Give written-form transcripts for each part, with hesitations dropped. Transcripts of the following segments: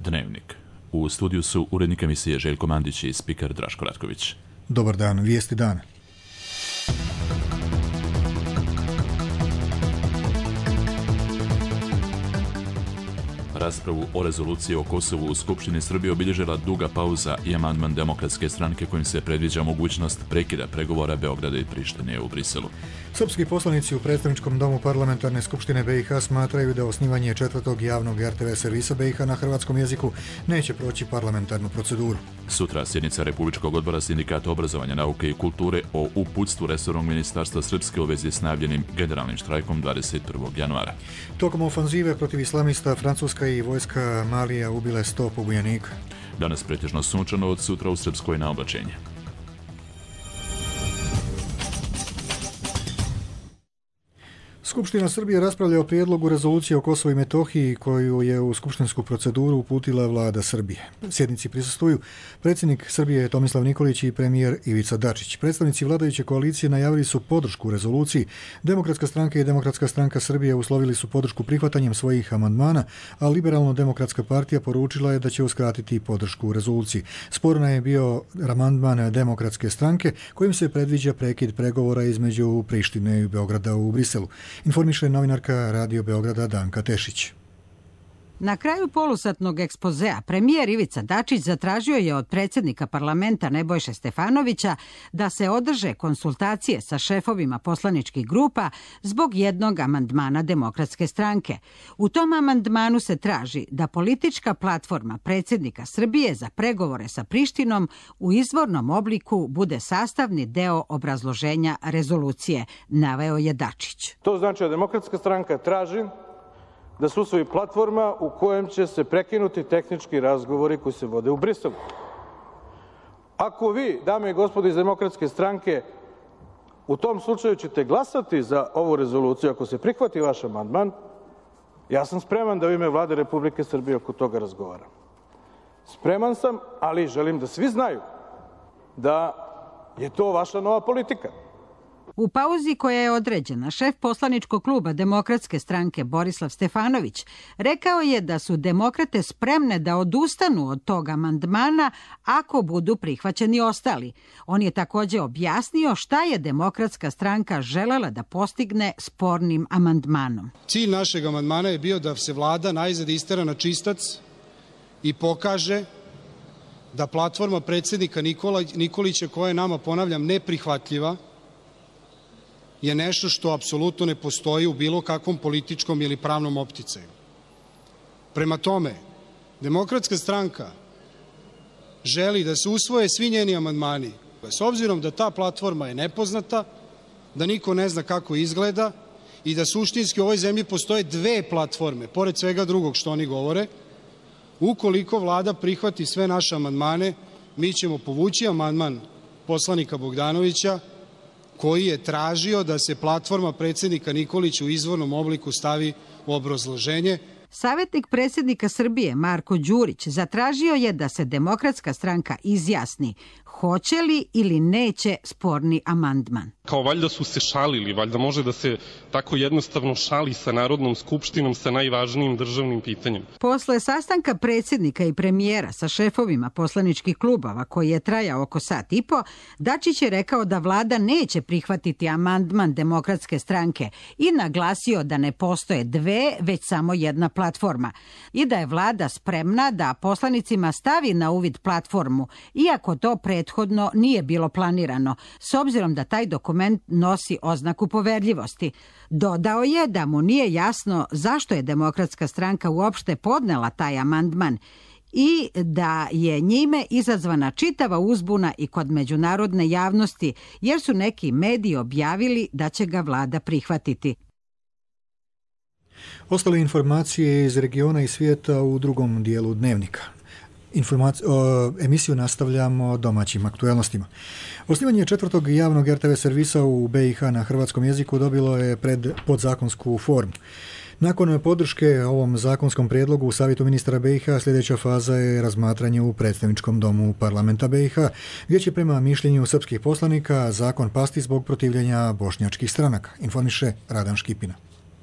Dnevnik. U studiju su urednik emisije Željko Mandić i spiker Draško Ratković. Dobar dan, vijesti dana. Raspravu o rezoluciji o Kosovu u Skupštini Srbije obilježila duga pauza i amandman Demokratske stranke kojim se predviđa mogućnost prekida pregovora Beograda i Prištine u Briselu. Srpski poslanici u predstavničkom domu Parlamentarne skupštine BiH smatraju da osnivanje četvrtog javnog RTV servisa BiH na hrvatskom jeziku neće proći parlamentarnu proceduru. Sutra sjednica Republičkog odbora Sindikata obrazovanja, nauke i kulture o uputstvu resornog ministarstva Srpske u vezi s najavljenim generalnim štrajkom 21. januara. Tokom ofanzive protiv islamista Francuska i vojska Malija ubile 100 pobunjenika. Danas pretežno sunčano, od sutra u Srpskoj na oblačenje. Skupština Srbije raspravlja o prijedlogu rezolucije o Kosovu i Metohiji koju je u skupštinsku proceduru uputila vlada Srbije. Sjednici prisustvuju predsjednik Srbije Tomislav Nikolić i premijer Ivica Dačić. Predstavnici vladajuće koalicije najavili su podršku rezoluciji. Demokratska stranka i Demokratska stranka Srbije uslovili su podršku prihvatanjem svojih amandmana, a Liberalno-demokratska partija poručila je da će uskratiti podršku rezoluciji. Sporna je bio amandman Demokratske stranke kojim se predviđa prekid pregovora između Prištine i Beograda u Briselu. Informiše novinarka Radio Beograda Danka Tešić. Na kraju polusatnog ekspozea premijer Ivica Dačić zatražio je od predsjednika parlamenta Nebojše Stefanovića da se održe konsultacije sa šefovima poslaničkih grupa zbog jednog amandmana Demokratske stranke. U tom amandmanu se traži da politička platforma predsjednika Srbije za pregovore sa Prištinom u izvornom obliku bude sastavni deo obrazloženja rezolucije, naveo je Dačić. To znači da Demokratska stranka traži da se usvoji platforma u kojem će se prekinuti tehnički razgovori koji se vode u Briselu. Ako vi, dame i gospodo iz Demokratske stranke, u tom slučaju ćete glasati za ovu rezoluciju, ako se prihvati vaš amandman, ja sam spreman da u ime Vlade Republike Srbije oko toga razgovaram. Spreman sam, ali želim da svi znaju da je to vaša nova politika. U pauzi koja je određena, šef poslaničkog kluba Demokratske stranke Borislav Stefanović rekao je da su demokrate spremne da odustanu od tog amandmana ako budu prihvaćeni ostali. On je također objasnio šta je Demokratska stranka želela da postigne spornim amandmanom. Cilj našeg amandmana je bio da se vlada najzad istera na čistac i pokaže da platforma predsjednika Nikolića, koja je nama, ponavljam, neprihvatljiva, je nešto što apsolutno ne postoji u bilo kakvom političkom ili pravnom opticaju. Prema tome, Demokratska stranka želi da se usvoje svi njeni amandmani, s obzirom da ta platforma je nepoznata, da niko ne zna kako izgleda i da suštinski u ovoj zemlji postoje dve platforme, pored svega drugog što oni govore. Ukoliko vlada prihvati sve naše amandmane, mi ćemo povući amandman poslanika Bogdanovića, koji je tražio da se platforma predsjednika Nikolića u izvornom obliku stavi u obrazloženje. Savjetnik predsjednika Srbije Marko Đurić zatražio je da se Demokratska stranka izjasni hoće li ili neće sporni amandman. Kao valjda su se šalili, valjda može da se tako jednostavno šali sa Narodnom skupštinom sa najvažnijim državnim pitanjem. Posle sastanka predsjednika i premijera sa šefovima poslaničkih klubova, koji je trajao oko sat i po, Dačić je rekao da vlada neće prihvatiti amandman Demokratske stranke i naglasio da ne postoje dve, već samo jedna platforma i da je vlada spremna da poslanicima stavi na uvid platformu, iako to prethodno nije bilo planirano, s obzirom da taj dokument nosi oznaku poverljivosti. Dodao je da mu nije jasno zašto je Demokratska stranka uopšte podnela taj amandman i da je njime izazvana čitava uzbuna i kod međunarodne javnosti, jer su neki mediji objavili da će ga vlada prihvatiti. Ostale informacije iz regiona i svijeta u drugom dijelu dnevnika. Emisiju nastavljamo domaćim aktuelnostima. Osnivanje četvrtog javnog RTV servisa u BiH na hrvatskom jeziku dobilo je podzakonsku formu. Nakon podrške ovom zakonskom prijedlogu u Savjetu ministara BiH, sljedeća faza je razmatranje u predstavničkom domu parlamenta BiH, gdje će prema mišljenju srpskih poslanika zakon pasti zbog protivljenja bošnjačkih stranaka, informiše Radan Škipina.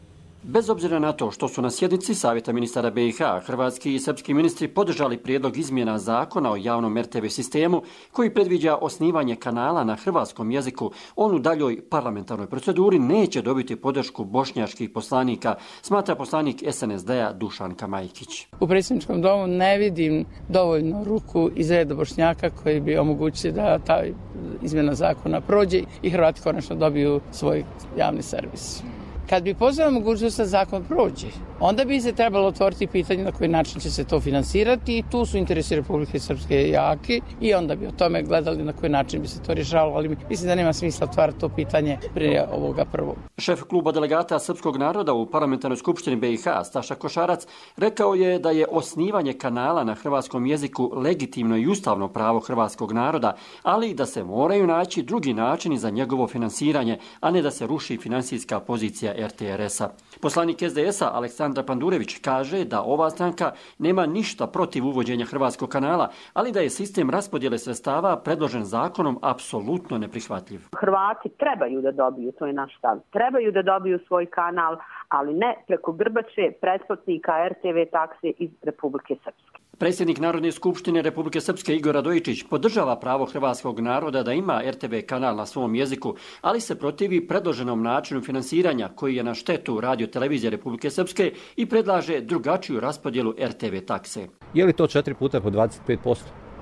Bez obzira na to što su na sjednici Savjeta ministara BiH hrvatski i srpski ministri podržali prijedlog izmjena zakona o javnom RTV sistemu koji predviđa osnivanje kanala na hrvatskom jeziku, on u daljoj parlamentarnoj proceduri neće dobiti podršku bošnjačkih poslanika, smatra poslanik SNSD-a Dušan Kamajkić. U predsjedničkom domu ne vidim dovoljno ruku iz reda Bošnjaka koji bi omogućili da ta izmjena zakona prođe i Hrvati konačno dobiju svoj javni servis. Kad bi pozvao mogućnost da zakon prođe, onda bi se trebalo otvoriti pitanje na koji način će se to finansirati i tu su interesi Republike Srpske jaki i onda bi o tome gledali na koji način bi se to rješavalo, ali mislim da nema smisla otvarati to pitanje prije ovoga prvog. Šef kluba delegata srpskog naroda u parlamentarnoj skupštini BiH Staša Košarac rekao je da je osnivanje kanala na hrvatskom jeziku legitimno i ustavno pravo hrvatskog naroda, ali i da se moraju naći drugi načini za njegovo finansiranje, a ne da se ruši financijska pozicija RTRS-a. Poslanik SDS-a Aleksandra Pandurević kaže da ova stranka nema ništa protiv uvođenja hrvatskog kanala, ali da je sistem raspodjele sredstava predložen zakonom apsolutno neprihvatljiv. Hrvati trebaju da dobiju, to je naš stav, trebaju da dobiju svoj kanal, ali ne preko grbače pretplatnika RTV takse iz Republike Srpske. Predsjednik Narodne skupštine Republike Srpske Igor Radojičić podržava pravo hrvatskog naroda da ima RTV kanal na svom jeziku, ali se protivi predloženom načinu finansiranja koji je na štetu Radio televizije Republike Srpske i predlaže drugačiju raspodjelu RTV takse. Je li to 4 puta po 25%?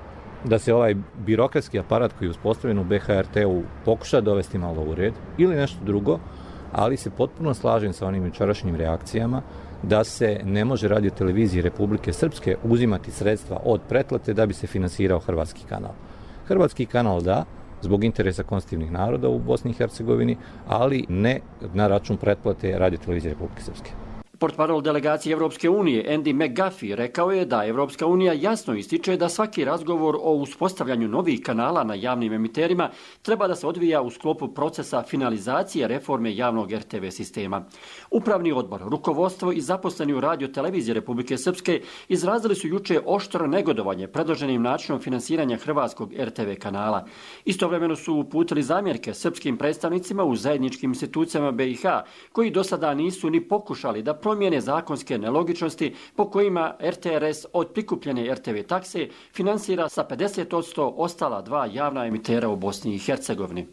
Da se ovaj birokratski aparat koji je uspostavljen u BHRT-u pokuša dovesti malo u red ili nešto drugo, ali se potpuno slažem sa onim jučerašnjim reakcijama da se ne može Radio televiziji Republike Srpske uzimati sredstva od pretplate da bi se finansirao hrvatski kanal. Hrvatski kanal da, zbog interesa konstitutivnih naroda u Bosni i Hercegovini, ali ne na račun pretplate Radio televizije Republike Srpske. Portparol delegacije Evropske unije Andy McGuffey rekao je da Evropska unija jasno ističe da svaki razgovor o uspostavljanju novih kanala na javnim emiterima treba da se odvija u sklopu procesa finalizacije reforme javnog RTV sistema. Upravni odbor, rukovodstvo i zaposleni u Radio televiziji Republike Srpske izrazili su juče oštro negodovanje predloženim načinom finansiranja hrvatskog RTV kanala. Istovremeno su uputili zamjerke srpskim predstavnicima u zajedničkim institucijama BiH, koji do sada nisu ni pokušali da promijene zakonske nelogičnosti po kojima RTRS od prikupljene RTV takse finansira sa 50% ostala dva javna emitera u Bosni i Hercegovini.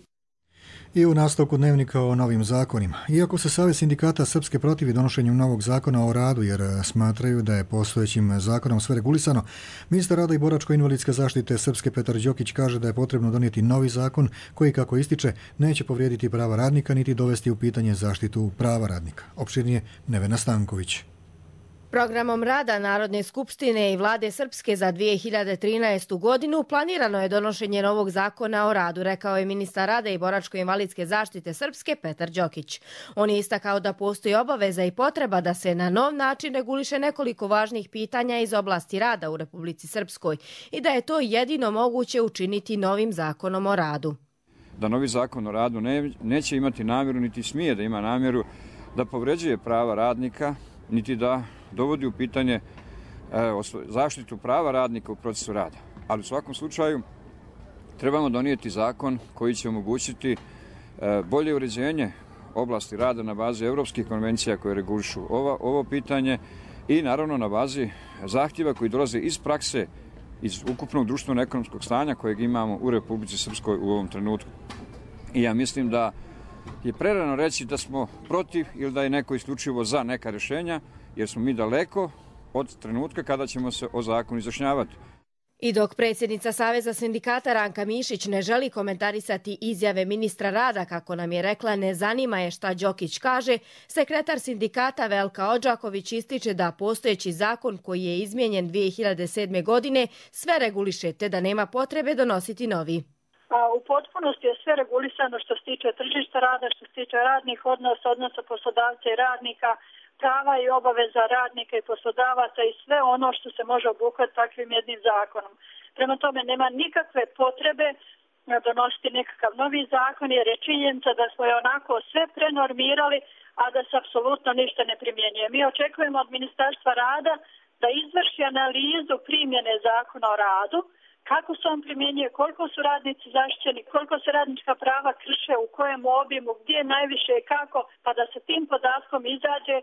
I u nastavku dnevnika o novim zakonima. Iako se Savez sindikata Srpske protivi donošenju novog zakona o radu jer smatraju da je postojećim zakonom sve regulisano, ministar rada i boračko-invalidske zaštite Srpske Petar Đokić kaže da je potrebno donijeti novi zakon koji, kako ističe, neće povrijediti prava radnika niti dovesti u pitanje zaštitu prava radnika. Opširnije Nevena Stanković. Programom rada Narodne skupštine i vlade Srpske za 2013. godinu planirano je donošenje novog zakona o radu, rekao je ministar rada i boračko-invalidske zaštite Srpske Petar Đokić. On je istakao da postoji obaveza i potreba da se na nov način reguliše nekoliko važnih pitanja iz oblasti rada u Republici Srpskoj i da je to jedino moguće učiniti novim zakonom o radu. Da novi zakon o radu neće imati namjeru, niti smije da ima namjeru da povređuje prava radnika, niti da dovodi u pitanje zaštitu prava radnika u procesu rada. Ali u svakom slučaju trebamo donijeti zakon koji će omogućiti bolje uređenje oblasti rada na bazi evropskih konvencija koje regulišu ovo pitanje i naravno na bazi zahtjeva koji dolaze iz prakse, iz ukupnog društveno-ekonomskog stanja kojeg imamo u Republici Srpskoj u ovom trenutku. I ja mislim da je prerano reći da smo protiv ili da je neko isključivo za neka rješenja, jer smo mi daleko od trenutka kada ćemo se o zakonu izjašnjavati. I dok predsjednica Saveza sindikata Ranka Mišić ne želi komentarisati izjave ministra rada, kako nam je rekla, ne zanima je šta Đokić kaže, sekretar sindikata Velka Odžaković ističe da postojeći zakon koji je izmijenjen 2007. godine sve reguliše te da nema potrebe donositi novi. U potpunosti je sve regulisano što se tiče tržišta rada, što se tiče radnih odnosa, odnosa poslodavca i radnika, prava i obaveza radnika i poslodavaca i sve ono što se može obuhvatiti takvim jednim zakonom. Prema tome nema nikakve potrebe donositi nekakav novi zakon jer je činjenica da smo je onako sve prenormirali, a da se apsolutno ništa ne primjenjuje. Mi očekujemo od Ministarstva rada da izvrši analizu primjene zakona o radu, kako se on primjenjuje, koliko su radnici zaštićeni, koliko se radnička prava krše, u kojem obimu, gdje najviše i kako, pa da se tim podatkom izađe.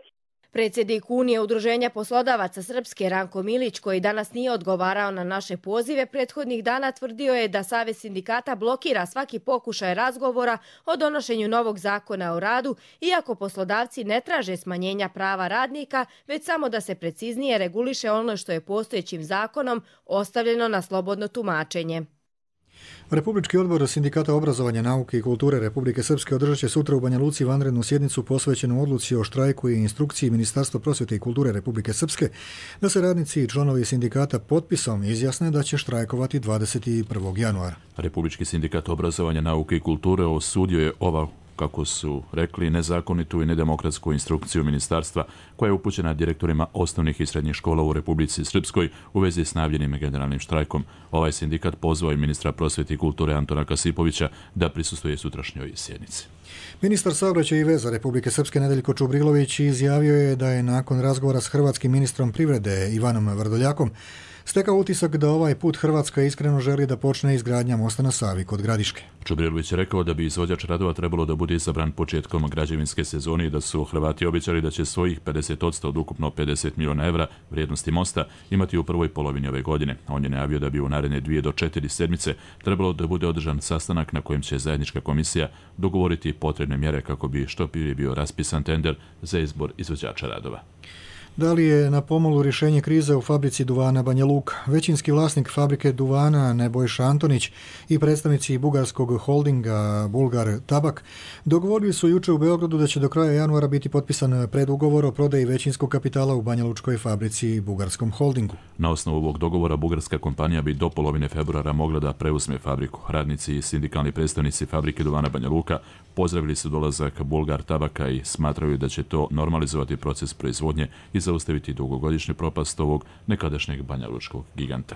Predsjednik Unije Udruženja poslodavaca Srpske Ranko Milić, koji danas nije odgovarao na naše pozive, prethodnih dana tvrdio je da Savez sindikata blokira svaki pokušaj razgovora o donošenju novog zakona o radu, iako poslodavci ne traže smanjenja prava radnika, već samo da se preciznije reguliše ono što je postojećim zakonom ostavljeno na slobodno tumačenje. Republički odbor Sindikata obrazovanja, nauke i kulture Republike Srpske održat će sutra u Banja Luci vanrednu sjednicu posvećenu odluci o štrajku i instrukciji Ministarstva prosvjete i kulture Republike Srpske da se radnici i članovi sindikata potpisom izjasne da će štrajkovati 21. januara. Republički sindikat obrazovanja, nauke i kulture osudio je kako su rekli, nezakonitu i nedemokratsku instrukciju ministarstva koja je upućena direktorima osnovnih i srednjih škola u Republici Srpskoj u vezi s najavljenim generalnim štrajkom. Ovaj sindikat pozvao i ministra prosvjete i kulture Antona Kasipovića da prisustvuje sutrašnjoj sjednici. Ministar saobraćaja i veza Republike Srpske Nedeljko Čubrilović izjavio je da je nakon razgovora s hrvatskim ministrom privrede Ivanom Vrdoljakom stekao utisak da ovaj put Hrvatska iskreno želi da počne izgradnja mosta na Savi kod Gradiške. Čubrilović je rekao da bi izvođač radova trebalo da bude izabran početkom građevinske sezone i da su Hrvati obećali da će svojih 50% od ukupno 50 miliona evra vrijednosti mosta imati u prvoj polovini ove godine. On je najavio da bi u naredne 2 do 4 sedmice trebalo da bude održan sastanak na kojem će zajednička komisija dogovoriti potrebne mjere kako bi što prije bio raspisan tender za izbor izvođača radova. Da li je na pomolu rješenje krize u fabrici duvana Banja Luka? Većinski vlasnik fabrike duvana Nebojša Antonić i predstavnici bugarskog holdinga Bulgar Tabak dogovorili su juče u Beogradu da će do kraja januara biti potpisan predugovor o prodaji većinskog kapitala u Banja Lučkoj fabrici i bugarskom holdingu. Na osnovu ovog dogovora bugarska kompanija bi do polovine februara mogla da preuzme fabriku. Radnici i sindikalni predstavnici fabrike duvana Banja Luka pozdravili su dolazak Bulgar Tabaka i smatraju da će to normalizovati proces proizvodnje i zaustaviti dugogodišnju propast ovog nekadašnjeg banjalučkog giganta.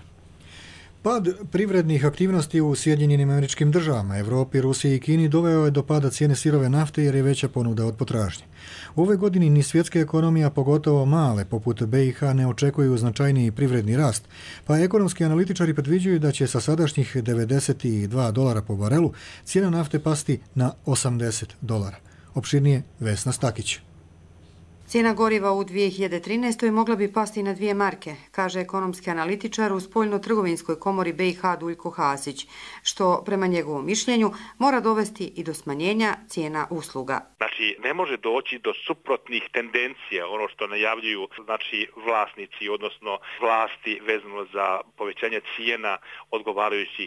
Pad privrednih aktivnosti u Sjedinjenim Američkim Državama, Evropi, Rusiji i Kini doveo je do pada cijene sirove nafte jer je veća ponuda od potražnje. U ovoj godini ni svjetska ekonomija, pogotovo male, poput BiH, ne očekuju značajniji privredni rast, pa ekonomski analitičari predviđaju da će sa sadašnjih $92 po barelu cijena nafte pasti na $80. Opširnije Vesna Stakić. Cijena goriva u 2013. mogla bi pasti na 2 marke, kaže ekonomski analitičar u Spoljno-trgovinskoj komori BiH Duljko Hasić, što prema njegovom mišljenju mora dovesti i do smanjenja cijena usluga. Znači, ne može doći do suprotnih tendencija, ono što najavljuju vlasnici, odnosno vlasti vezano za povećanje cijena odgovarajućih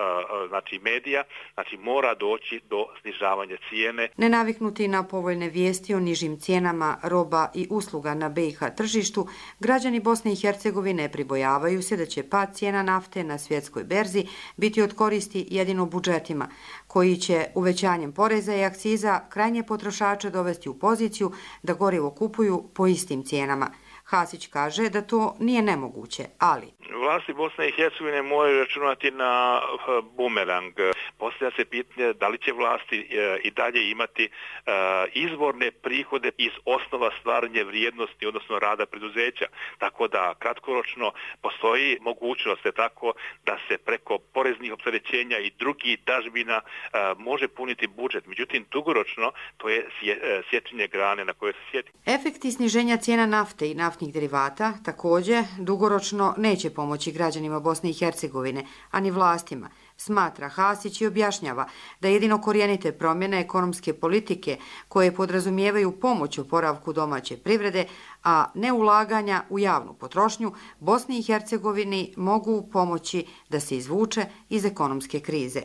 medija. Znači, mora doći do snižavanja cijene. Nenaviknuti na povoljne vijesti o nižim cijenama roba i usluga na BiH tržištu, građani Bosne i Hercegovine pribojavaju se da će pad cijena nafte na svjetskoj berzi biti od koristi jedino budžetima, koji će uvećanjem poreza i akciza krajnje potrošače dovesti u poziciju da gorivo kupuju po istim cijenama. Hasić kaže da to nije nemoguće, ali vlasti Bosne i Hercegovine moraju računati na bumerang. Postavlja se pitanje da li će vlasti i dalje imati izvorne prihode iz osnova stvaranja vrijednosti, odnosno rada preduzeća. Tako da kratkoročno postoji mogućnost tako da se preko poreznih opterećenja i drugih dažbina može puniti budžet. Međutim, dugoročno to je sjećanje grane na koje se sjeti. Efekti sniženja cijena nafte i naftnih derivata također dugoročno neće pomoći građanima Bosne i Hercegovine, ani vlastima, smatra Hasić i objašnjava da jedino korijenite promjene ekonomske politike koje podrazumijevaju pomoć u oporavku domaće privrede, a ne ulaganja u javnu potrošnju, Bosni i Hercegovini mogu pomoći da se izvuče iz ekonomske krize.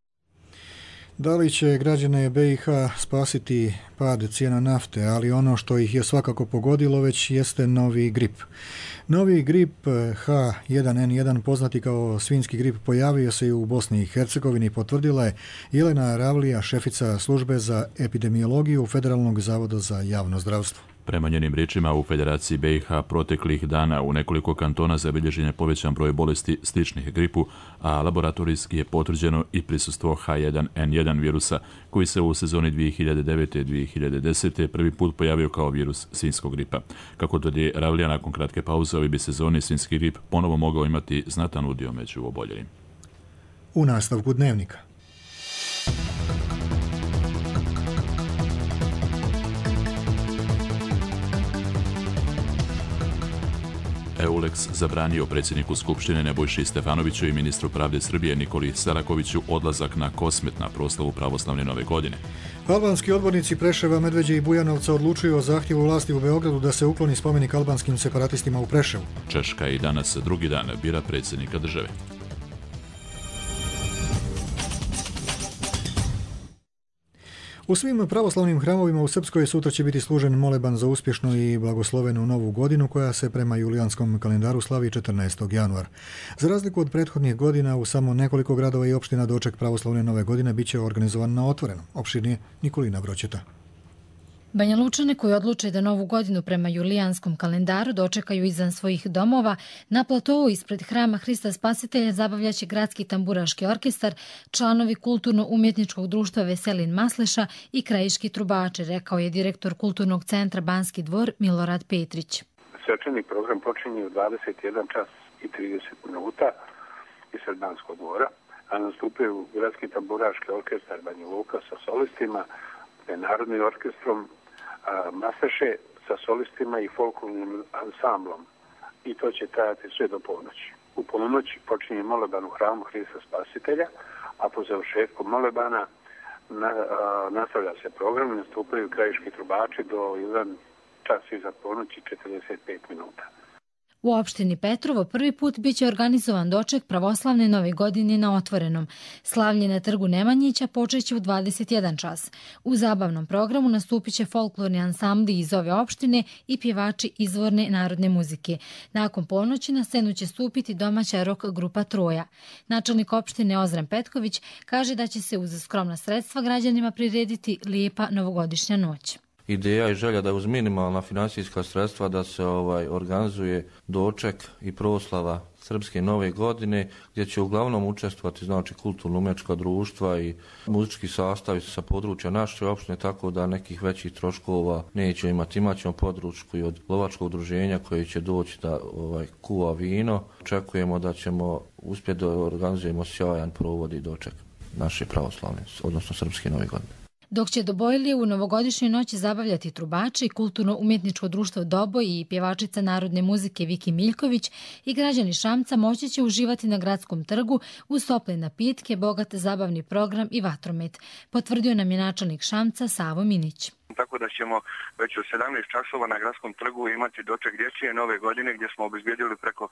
Da li će građane BiH spasiti pad cijena nafte, ali ono što ih je svakako pogodilo već jeste novi grip. Novi grip H1N1, poznati kao svinjski grip, pojavio se i u Bosni i Hercegovini, potvrdila je Jelena Ravlija, šefica službe za epidemiologiju Federalnog zavoda za javno zdravstvo. Prema njenim riječima, u Federaciji BiH proteklih dana u nekoliko kantona zabilježen je povećan broj bolesti sličnih gripu, a laboratorijski je potvrđeno i prisustvo H1N1 virusa, koji se u sezoni 2009-2010 prvi put pojavio kao virus svinjskog gripa. Kako tvrdi Ravlija, nakon kratke pauze ovi bi sezoni svinjski grip ponovo mogao imati znatan udio među oboljelim. U nastavku dnevnika. EULEX zabranio predsjedniku Skupštine Nebojši Stefanoviću i ministru pravde Srbije Nikoli Selakoviću odlazak na Kosmet na proslavu pravoslavne nove godine. Albanski odbornici Preševa, Medveđe i Bujanovca odlučuju o zahtjevu vlasti u Beogradu da se ukloni spomenik albanskim separatistima u Preševu. Češka i danas drugi dan bira predsjednika države. U svim pravoslavnim hramovima u Srpskoj sutra će biti služen moleban za uspješnu i blagoslovenu novu godinu koja se prema julijanskom kalendaru slavi 14. januar. Za razliku od prethodnih godina u samo nekoliko gradova i opština doček pravoslavne nove godine bit će organizovan na otvorenom. Opširnije Nikolina Broćeta. Banja Lučane koji odluče da novu godinu prema julijanskom kalendaru dočekaju izvan svojih domova, na platovu ispred hrama Hrista Spasitelja zabavljaće gradski tamburaški orkestar, članovi kulturno-umjetničkog društva Veselin Masleša i krajiški trubači, rekao je direktor Kulturnog centra Banski dvor Milorad Petrić. Svečani program počinje u 21 čas i 30 minuta ispred Banskog dvora, a nastupaju gradski tamburaški orkestar Banja Luka sa solistima, Narodnim orkestrom Masleše sa solistima i folklornim ansamblom. I to će trajati sve do ponoći. U ponoći počinje moleban u hramu Hrista Spasitelja, a po završetku molebana nastavlja se program i nastupaju krajiški trubači do 1 čas iza ponoći 45 minuta. U opštini Petrovo prvi put biće organizovan doček pravoslavne nove godine na otvorenom. Slavlje na trgu Nemanjića počeće u 21 čas. U zabavnom programu nastupit će folklorni ansambli iz ove opštine i pjevači izvorne narodne muzike. Nakon ponoći na scenu će stupiti domaća rock grupa Troja. Načelnik opštine Ozren Petković kaže da će se uz skromna sredstva građanima prirediti lijepa novogodišnja noć. Ideja i želja da uz minimalna financijska sredstva da se organizuje doček i proslava Srpske nove godine, gdje će uglavnom učestvovati kulturno-umjetnička društva i muzički sastavi sa područja naše opštine, tako da nekih većih troškova neće imati. Imaćemo podršku i od lovačkog udruženja koji će doći da kuva vino. Očekujemo da ćemo uspjeti da organizujemo sjajan provod i doček naše pravoslavne, odnosno Srpske nove godine. Dok će do Bojlije u novogodišnjoj noći zabavljati trubači, kulturno-umjetničko društvo Doboj i pjevačica narodne muzike Viki Miljković i građani Šamca moći će uživati na gradskom trgu uz tople napitke, bogat zabavni program i vatromet, potvrdio nam je načelnik Šamca Savo Minić. Tako da ćemo već u 17 časova na gradskom trgu imati doček dječje nove godine gdje smo obezbijedili preko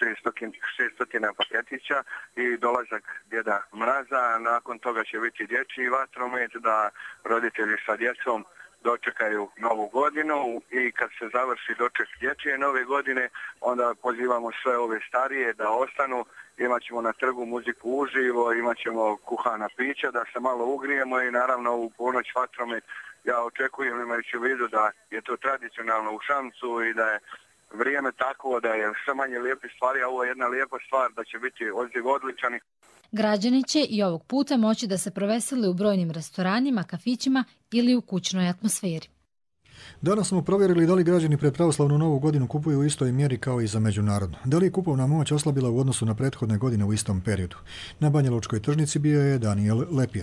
600 paketića i dolazak Djeda Mraza. Nakon toga će biti dječji vatromet da roditelji sa djecom dočekaju novu godinu i kad se završi doček dječje nove godine onda pozivamo sve ove starije da ostanu. Imat ćemo na trgu muziku uživo, imat ćemo kuhana pića da se malo ugrijemo i naravno u ponoć vatromet. Ja očekujem, imajući u vidu da je to tradicionalno u Šamcu i da je vrijeme takvo da je sve manje lijepih stvari, a ovo je jedna lijepa stvar da će biti odziv odličan. Građani će i ovog puta moći da se provesele u brojnim restoranima, kafićima ili u kućnoj atmosferi. Danas smo provjerili da li građani pred pravoslavnu novu godinu kupuju u istoj mjeri kao i za međunarodnu. Da li je kupovna moć oslabila u odnosu na prethodne godine u istom periodu? Na Banjalučkoj tržnici bio je Daniel Lepir.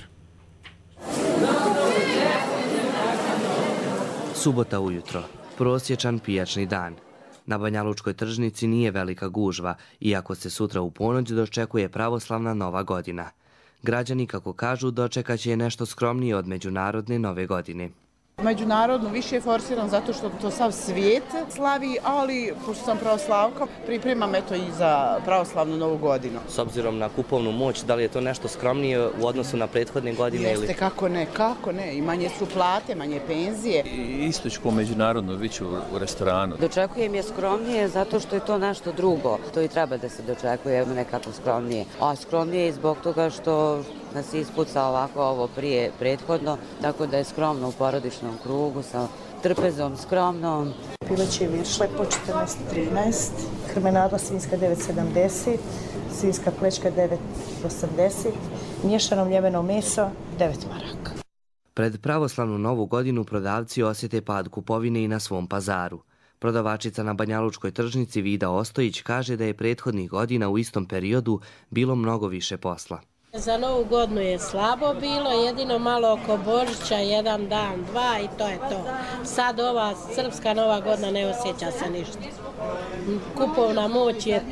Subota ujutro, prosječan pijačni dan. Na Banjalučkoj tržnici nije velika gužva, iako se sutra u ponoć dočekuje pravoslavna nova godina. Građani, kako kažu, dočekaće je nešto skromnije od međunarodne nove godine. Međunarodno više je forsiran zato što to sav svijet slavi, ali pošto sam pravoslavka, pripremam eto i za pravoslavnu novu godinu. S obzirom na kupovnu moć, da li je to nešto skromnije u odnosu na prethodne godine? Jeste, kako ne. I manje su plate, manje penzije. Isto ću po međunarodno, bit ću u restoranu. Dočekujem je skromnije zato što je to nešto drugo. To i treba da se dočekuje nekako skromnije. A skromnije je zbog toga što nas ispuca ovako ovo prije prethodno, tako da je skromno u porodičnom krugu sa trpezom skromnom. Pileće viršle po 14,13, krmenadla svinjska 9,70, svinjska plečka 9,80, miješano mljeveno meso 9 maraka. Pred pravoslavnu novu godinu prodavci osjete pad kupovine i na svom pazaru. Prodavačica na Banjalučkoj tržnici Vida Ostojić kaže da je prethodnih godina u istom periodu bilo mnogo više posla. Za novu godinu je slabo bilo, jedino malo oko Božića, jedan dan, dva i to je to. Sad ova srpska nova godina ne osjeća se ništa. kupovna moć je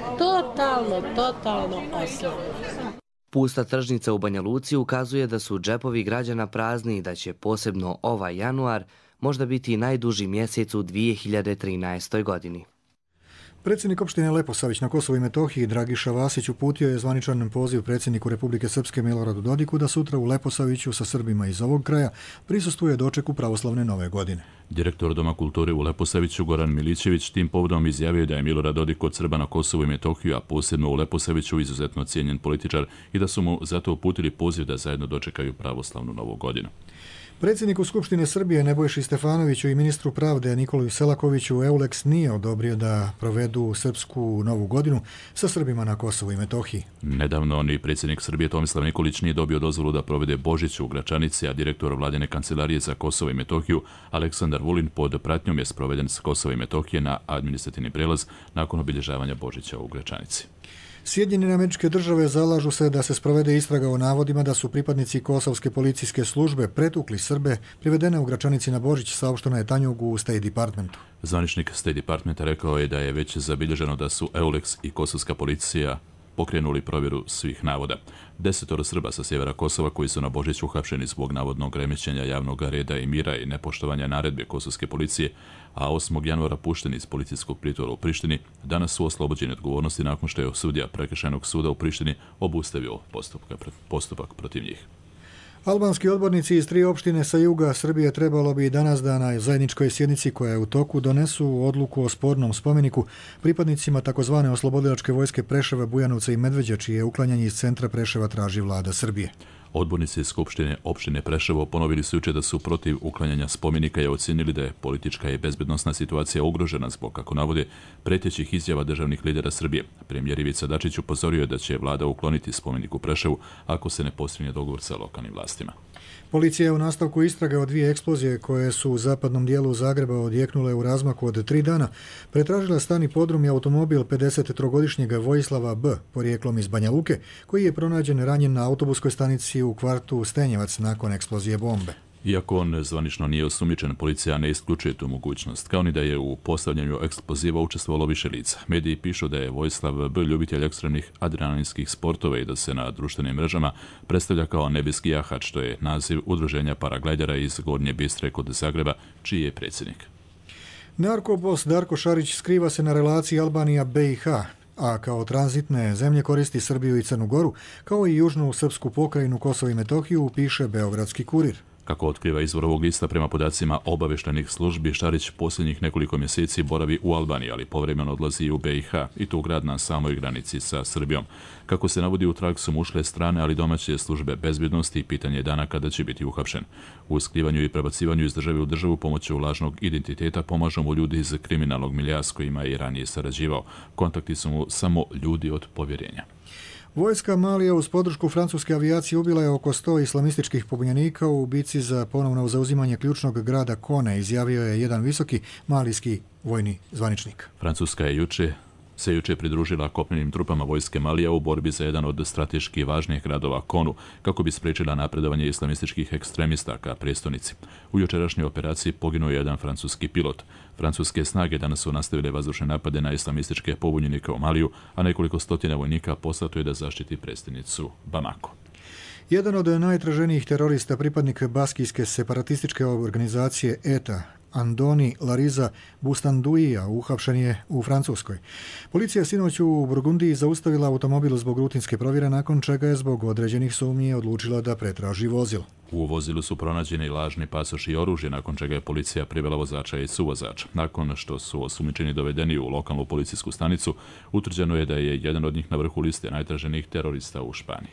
totalno oslabljena. Pusta tržnica u Banja Luci ukazuje da su džepovi građana prazni i da će posebno ovaj januar možda biti najduži mjesec u 2013. godini. Predsjednik opštine Leposavić na Kosovu i Metohiji Dragiša Vasić uputio je zvaničan poziv predsjedniku Republike Srpske Miloradu Dodiku da sutra u Leposaviću sa Srbima iz ovog kraja prisustvuje dočeku pravoslavne nove godine. Direktor Doma kulture u Leposaviću Goran Milićević tim povodom izjavio da je Milorad Dodik od Srba na Kosovu i Metohiju, a posebno u Leposaviću izuzetno cijenjen političar i da su mu zato uputili poziv da zajedno dočekaju pravoslavnu novu godinu. Predsjedniku Skupštine Srbije Nebojši Stefanoviću i ministru pravde Nikoli Selakoviću EULEX nije odobrio da provedu srpsku novu godinu sa Srbima na Kosovu i Metohiji. Nedavno ni predsjednik Srbije Tomislav Nikolić nije dobio dozvolu da provede Božić u Gračanici, a direktor Vladine kancelarije za Kosovo i Metohiju Aleksandar Vulin pod pratnjom je sproveden s Kosova i Metohije na administrativni prelaz nakon obilježavanja Božića u Gračanici. Sjedinjene Američke Države zalažu se da se sprovede istraga o navodima da su pripadnici kosovske policijske službe pretukli Srbe privedene u Gračanici na Božić, saopšteno je Tanjugu u State Departmentu. Zvaničnik State Departmenta rekao je da je već zabilježeno da su EULEX i kosovska policija pokrenuli provjeru svih navoda. 10 Srba sa sjevera Kosova koji su na Božić uhapšeni zbog navodnog remećenja javnog reda i mira i nepoštovanja naredbe kosovske policije, a 8. januara pušteni iz policijskog pritvora u Prištini, danas su oslobođeni odgovornosti nakon što je sudija Prekršajnog suda u Prištini obustavio postupak protiv njih. Albanski odbornici iz 3 opštine sa juga Srbije trebalo bi danas da na zajedničkoj sjednici koja je u toku donesu odluku o spornom spomeniku pripadnicima takozvane oslobodilačke vojske Preševa, Bujanovca i Medveđa, čije uklanjanje iz centra Preševa traži vlada Srbije. Odbornici iz Skupštine opštine Preševo ponovili su jučer da su protiv uklanjanja spomenika i ocenili da je politička i bezbednosna situacija ugrožena zbog, kako navode, pretećih izjava državnih lidera Srbije. Premijer Ivica Dačić upozorio je da će vlada ukloniti spomenik u Preševu ako se ne postigne dogovor sa lokalnim vlastima. Policija je u nastavku istrage o 2 eksplozije koje su u zapadnom dijelu Zagreba odjeknule u razmaku od 3 dana pretražila stan i podrum i automobil 53-godišnjeg Vojislava B, porijeklom iz Banja Luke, koji je pronađen ranjen na autobuskoj stanici u kvartu Stenjevac nakon eksplozije bombe. Iako on zvanično nije osumnjičen, policija ne isključuje tu mogućnost, kao ni da je u postavljanju eksploziva učestvovalo više lica. Mediji pišu da je Vojislav B ljubitelj ekstremnih adrenalinskih sportova i da se na društvenim mrežama predstavlja kao nebeski jahač, što je naziv udruženja paraglajdera iz Gornje Bistre kod Zagreba, čiji je predsjednik. Narkobos Darko Šarić skriva se na relaciji Albanija-BiH, a kao tranzitne zemlje koristi Srbiju i Crnu Goru, kao i južnu srpsku pokrajinu Kosovo i Metohiju, piše Beogradski kurir. Kako otkriva izvor ovog lista, prema podacima obavještajnih službi, Šarić posljednjih nekoliko mjeseci boravi u Albaniji, ali povremeno odlazi i u BiH, i to u grad na samoj granici sa Srbijom. Kako se navodi, u trag su mu ušle strane, ali domaće službe bezbjednosti i pitanje je dana kada će biti uhapšen. U skrivanju i prebacivanju iz države u državu pomoću lažnog identiteta pomažu mu ljudi iz kriminalnog milija s kojima je i ranije sarađivao. Kontakti su mu samo ljudi od povjerenja. Vojska Malija uz podršku francuske avijacije ubila je oko 100 islamističkih pobunjenika u bici za ponovno zauzimanje ključnog grada Kone, izjavio je jedan visoki malijski vojni zvaničnik. Francuska je juče pridružila kopnenim trupama vojske Malija u borbi za jedan od strateški važnijih gradova Konu, kako bi spriječila napredovanje islamističkih ekstremista ka prijestolnici. U jučerašnjoj operaciji poginuo je jedan francuski pilot. Francuske snage danas su nastavile vazdušne napade na islamističke pobunjenike u Maliju, a nekoliko stotina vojnika poslato je da zaštiti prestonicu Bamako. Jedan od najtraženijih terorista, pripadnik baskijske separatističke organizacije ETA, Andoni Lariza Bustanduija, uhapšen je u Francuskoj. Policija je sinoć u Burgundiji zaustavila automobil zbog rutinske provjere, nakon čega je zbog određenih sumnji odlučila da pretraži vozilo. U vozilu su pronađeni lažni pasoš i oružje, nakon čega je policija privela vozača i suvozača. Nakon što su osumnjičeni dovedeni u lokalnu policijsku stanicu, utvrđeno je da je jedan od njih na vrhu liste najtraženijih terorista u Španiji.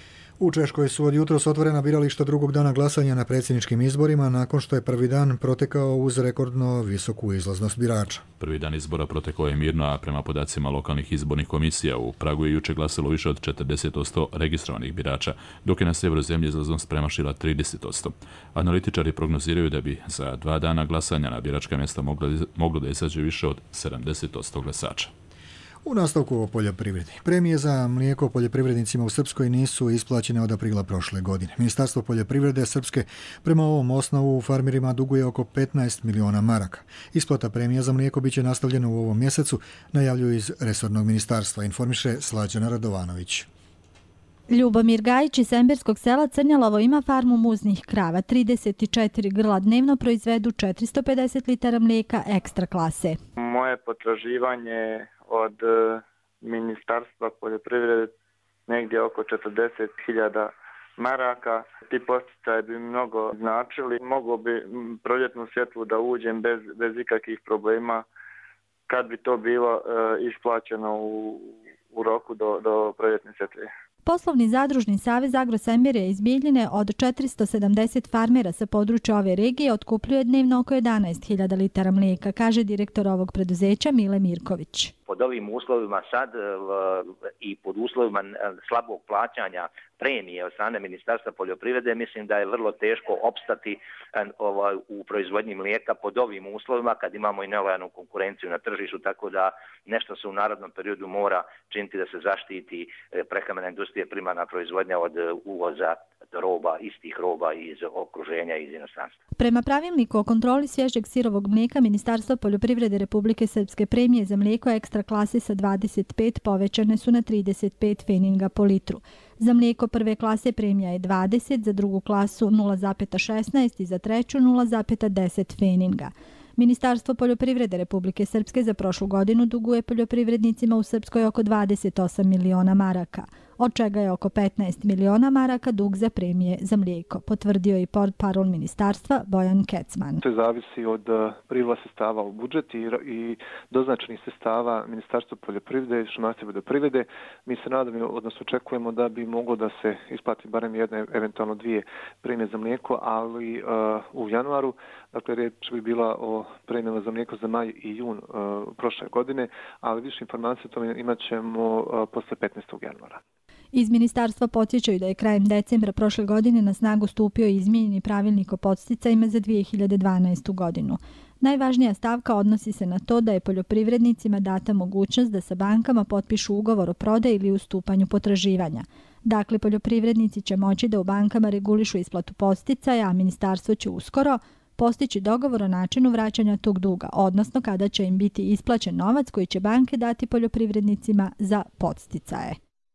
U Češkoj su od jutros otvorena birališta drugog dana glasanja na predsjedničkim izborima, nakon što je prvi dan protekao uz rekordno visoku izlaznost birača. Prvi dan izbora protekao je mirno, a prema podacima lokalnih izbornih komisija u Pragu je juče glasalo više od 40% registrovanih birača, dok je na severu zemlje izlaznost premašila 30%. Analitičari prognoziraju da bi za 2 dana glasanja na biračka mjesta moglo da izađe više od 70% glasača. U nastavku o poljoprivredi. Premije za mlijeko poljoprivrednicima u Srpskoj nisu isplaćene od aprila prošle godine. Ministarstvo poljoprivrede Srpske prema ovom osnovu farmerima duguje oko 15 miliona maraka. Isplata premija za mlijeko biće nastavljena u ovom mjesecu, najavljuju iz resornog ministarstva, informiše Slađana Radovanović. Ljubomir Gajić iz Semberskog sela Crnjalovo ima farmu muznih krava. 34 grla dnevno proizvedu 450 litara mlijeka ekstra klase. Moje potraživanje od Ministarstva poljoprivrede negdje oko 40.000 maraka. Ti podsticaji bi mnogo značili. Mogu bi proljetnu sjetvu da uđem bez ikakvih problema kad bi to bilo isplaćeno u roku do proljetne sjetve. Poslovni zadružni savez Agrosembirja iz Bijeljine od 470 farmera sa područja ove regije otkupljuje dnevno oko 11.000 litara mlijeka, kaže direktor ovog preduzeća Mile Mirković. Pod ovim uslovima sad i pod uslovima slabog plaćanja premije od strane Ministarstva poljoprivrede, mislim da je vrlo teško opstati u proizvodnji mlijeka pod ovim uslovima kad imamo i nelojalnu konkurenciju na tržištu, tako da nešto se u narednom periodu mora činiti da se zaštiti prehrambena industrija, primarna proizvodnja od uvoza roba, istih roba iz okruženja i iz inostranstva. Prema pravilniku o kontroli svježeg sirovog mlijeka, Ministarstvo poljoprivrede Republike Srpske premije za mlijeko ekstra klase sa 25 povećane su na 35 feninga po litru. Za mlijeko prve klase premija je 20, za drugu klasu 0,16 i za treću 0,10 feninga. Ministarstvo poljoprivrede Republike Srpske za prošlu godinu duguje poljoprivrednicima u Srpskoj oko 28 miliona maraka, od čega je oko 15 miliona maraka dug za premije za mlijeko, potvrdio i portparol ministarstva Bojan Kecman. To zavisi od priliva sredstava u budžet i doznačenih sredstava Ministarstva poljoprivrede i šumarstva i vodoprivrede. Mi se nadamo, odnosno očekujemo da bi moglo da se isplati barem jedne, eventualno dvije premije za mlijeko, ali u januaru, dakle riječ bi bila o premijama za mlijeko za maj i jun prošle godine, ali više informacije o tome imat ćemo posle 15. januara. Iz ministarstva podsjećaju da je krajem decembra prošle godine na snagu stupio izmijenjeni pravilnik o podsticajima za 2012. godinu. Najvažnija stavka odnosi se na to da je poljoprivrednicima data mogućnost da sa bankama potpišu ugovor o prodaji ili ustupanju potraživanja. Dakle, poljoprivrednici će moći da u bankama regulišu isplatu podsticaja, a ministarstvo će uskoro postići dogovor o načinu vraćanja tog duga, odnosno kada će im biti isplaćen novac koji će banke dati poljoprivrednicima za podsticaje.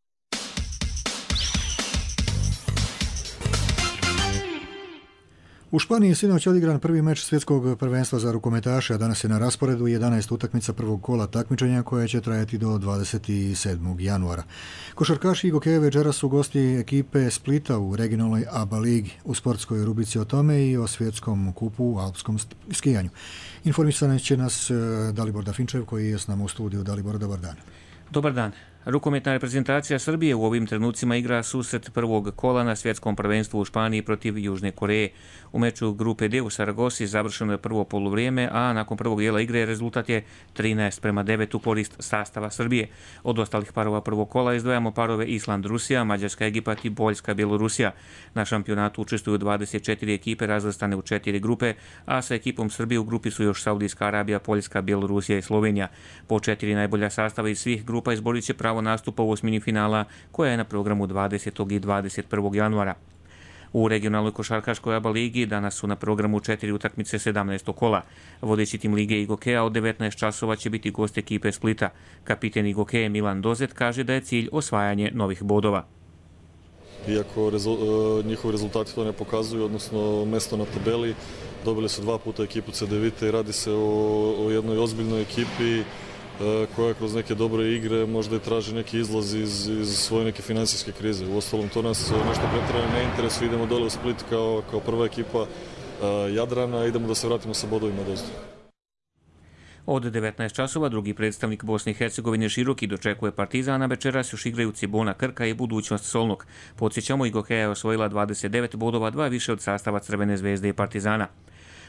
U Španiji je sinoć odigran prvi meč svjetskog prvenstva za rukometaše, a danas je na rasporedu 11 utakmica prvog kola takmičenja koje će trajati do 27. januara. Košarkaši Igokeje večeras su gosti ekipe Splita u regionalnoj ABA ligi. U sportskoj rubrici o tome i o svjetskom kupu u alpskom skijanju. Informisan će nas Dalibor Dafinčev koji je s nama u studiju. Dalibor, dobar dan. Dobar dan. Rukometna reprezentacija Srbije u ovim trenucima igra susret prvog kola na svjetskom prvenstvu u Španiji protiv Južne Koreje. U meču grupe D u Saragosi završeno je prvo poluvrijeme, a nakon prvog dijela igre rezultat je 13:9 u korist sastava Srbije. Od ostalih parova prvog kola izdvajamo parove Island-Rusija, Mađarska-Egipat i Poljska-Bjelorusija. Na šampionatu učestvuju 24 ekipe razvrstane u 4 grupe, a sa ekipom Srbije u grupi su još Saudijska Arabija, Poljska, Bjelorusija i Slovenija. Po 4 najbolja sastava iz svih grupa izborit će pravo nastupa u osmini finala koja je na programu 20. i 21. januara. U regionalnoj košarkaškoj ABA ligi danas su na programu 4 utakmice 17. kola. Vodeći tim lige Igokeja od 19 časova će biti gost ekipe Splita. Kapiten Igokeje Milan Dozet kaže da je cilj osvajanje novih bodova. Iako njihovi rezultati to ne pokazuju, odnosno mesto na tabeli, dobili su 2 puta ekipu Cedevite i radi se o jednoj ozbiljnoj ekipi koja kroz neke dobre igre možda i traži neki izlaz iz svoje neke financijske krize. Uostalom, to nas nešto pretjerano ne interesuje. Idemo dole u Split kao prva ekipa Jadrana, idemo da se vratimo sa bodovima dozdu. Od 19 časova drugi predstavnik Bosne i Hercegovine Široki dočekuje Partizana, večeras još igraju Cibona Krka i Budućnost Solnog. Podsjećamo, Igokeja je osvojila 29 bodova, 2 više od sastava Crvene zvezde i Partizana.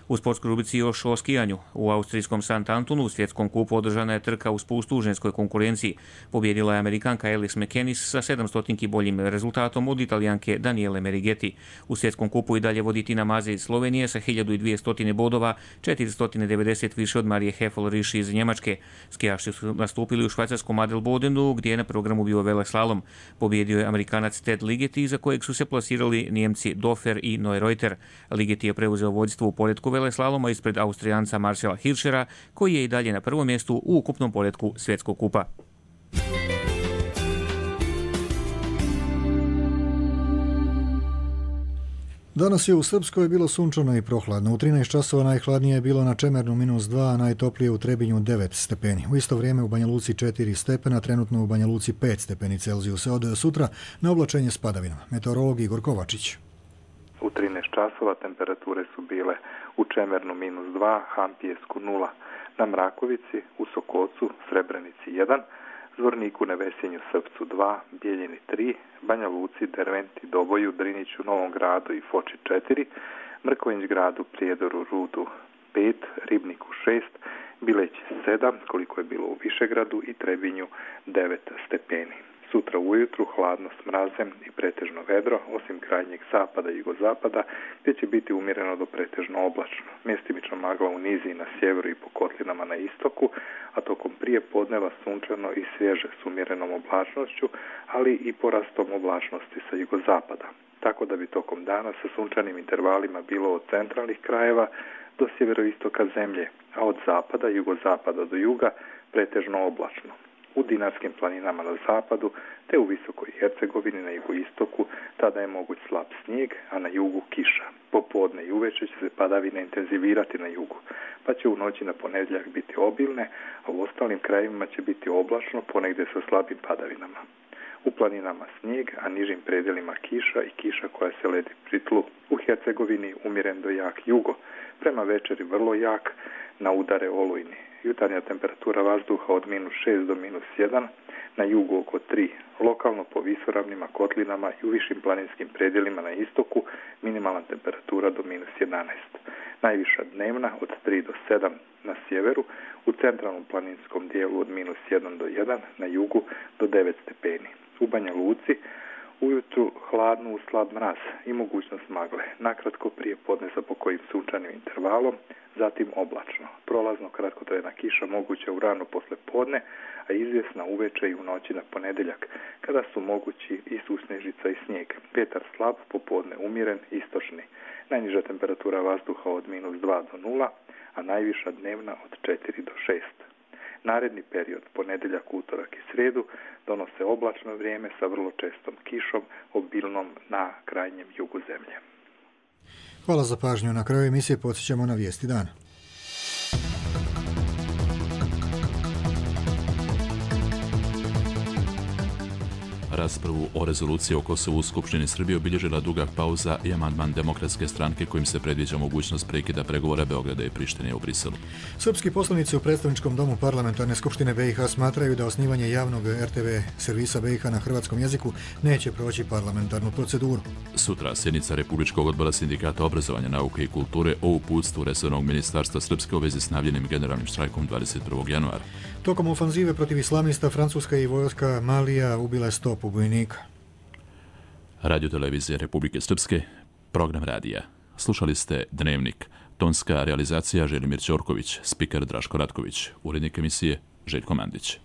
U sportskoj rubrici još o skijanju. U austrijskom St. Antonu u svjetskom kupu održana je trka u spustu u ženskoj konkurenciji. Pobjedila je Amerikanka Alice McKennis sa 700 boljim rezultatom od Italijanke Daniele Merigeti. U svjetskom kupu i dalje vodi Tina Maze iz Slovenije sa 1200 bodova, 490 više od Marije Hefel-Riši iz Njemačke. Skijaši su nastupili u švajcarskom Adelbodenu gdje je na programu bio veleslalom. Pobjedio je Amerikanac Ted Ligeti za kojeg su se plasirali Nijemci Dofer i Neureuter. Ligeti je preuzeo vodstvo u poretku veleslaloma ispred Austrijanca Marcela Hirschera, koji je i dalje na prvom mjestu u ukupnom poretku svjetskog kupa. Danas je u Srpskoj bilo sunčano i prohladno. U 13 časova najhladnije je bilo na Čemernu -2, a najtoplije u Trebinju 9 stepeni. U isto vrijeme u Banja Luci 4 stepena, trenutno u Banja Luci 5 stepeni Celzijusa. Od sutra na oblačenje s padavinama. Meteorolog Igor Kovačić. U 13 časova temperature su bile u Čemernu -2, Hampijesku 0, na Mrakovici, u Sokocu, Srebrenici 1, Zvorniku, Nevesinju, Srpcu 2, Bijeljini 3, Banja Luci, Derventi, Doboju, Driniću, Novom Gradu i Foči 4, Mrkovinj Gradu, Prijedoru, Rudu 5, Ribniku 6, Bileći 7, koliko je bilo u Višegradu, i Trebinju 9 stepeni. Sutra ujutru hladno s mrazem i pretežno vedro, osim krajnjeg zapada i jugozapada, gdje će biti umjereno do pretežno oblačno. Mjestimično magla u nizi na sjeveru i po kotlinama na istoku, a tokom prije podneva sunčano i svježe s umjerenom oblačnošću, ali i porastom oblačnosti sa jugozapada. Tako da bi tokom dana sa sunčanim intervalima bilo od centralnih krajeva do sjeveroistoka zemlje, a od zapada i jugozapada do juga pretežno oblačno. U Dinarskim planinama na zapadu te u Visokoj Hercegovini na jugoistoku tada je moguć slab snijeg, a na jugu kiša. Popodne i uveče će se padavine intenzivirati na jugu, pa će u noći na ponedjeljak biti obilne, a u ostalim krajevima će biti oblačno, ponegdje sa slabim padavinama. U planinama snijeg, a nižim predjelima kiša i kiša koja se ledi pri tlu. U Hercegovini umjeren do jak jugo, prema večeri vrlo jak, na udare olujni. Jutarnja temperatura vazduha od -6 do -1, na jugu oko 3, lokalno po visoravnima, kotlinama i u višim planinskim predjelima na istoku minimalna temperatura do -11. Najviša dnevna od 3 do 7 na sjeveru, u centralnom planinskom dijelu od -1 do 1, na jugu do 9 stepeni. U Banja Luci ujutru hladno uz slab mraz i mogućnost magle, nakratko prije podne sa pokojim sunčanim intervalom, zatim oblačno. Prolazno kratkotrajna kiša moguća u rano posle podne, a izvjesna uveče i u noći na ponedjeljak, kada su mogući i susnežica i snijeg. Vjetar slab, popodne umjeren, istočni. Najniža temperatura vazduha od -2 do 0, a najviša dnevna od 4 do 6. Naredni period, ponedjeljak, utorak i srijedu, donose oblačno vrijeme sa vrlo čestom kišom, obilnom na krajnjem jugu zemlje. Hvala za pažnju. Na kraju emisije podsjećamo na vijesti dana. Raspravu o rezoluciji o Kosovu u Skupštini Srbije obilježila duga pauza i amandman Demokratske stranke kojim se predviđa mogućnost prekida pregovora Beograda i Prištine u Briselu. Srpski poslanici u predstavničkom domu Parlamentarne skupštine BiH smatraju da osnivanje javnog RTV servisa BiH na hrvatskom jeziku neće proći parlamentarnu proceduru. Sutra sjednica Republičkog odbora Sindikata obrazovanja, nauke i kulture o uputstvu resornog ministarstva Srpske u vezi s najavljenim generalnim štrajkom 21. januara. Tokom ofanzive protiv islamista Francuska i vojska Malija ubile 100 pobojnika. Radio televizije Republike Srpske, program radija. Slušali ste Dnevnik. Tonska realizacija Želimir Ćorković, spiker Draško Ratković, urednik emisije Željko Mandić.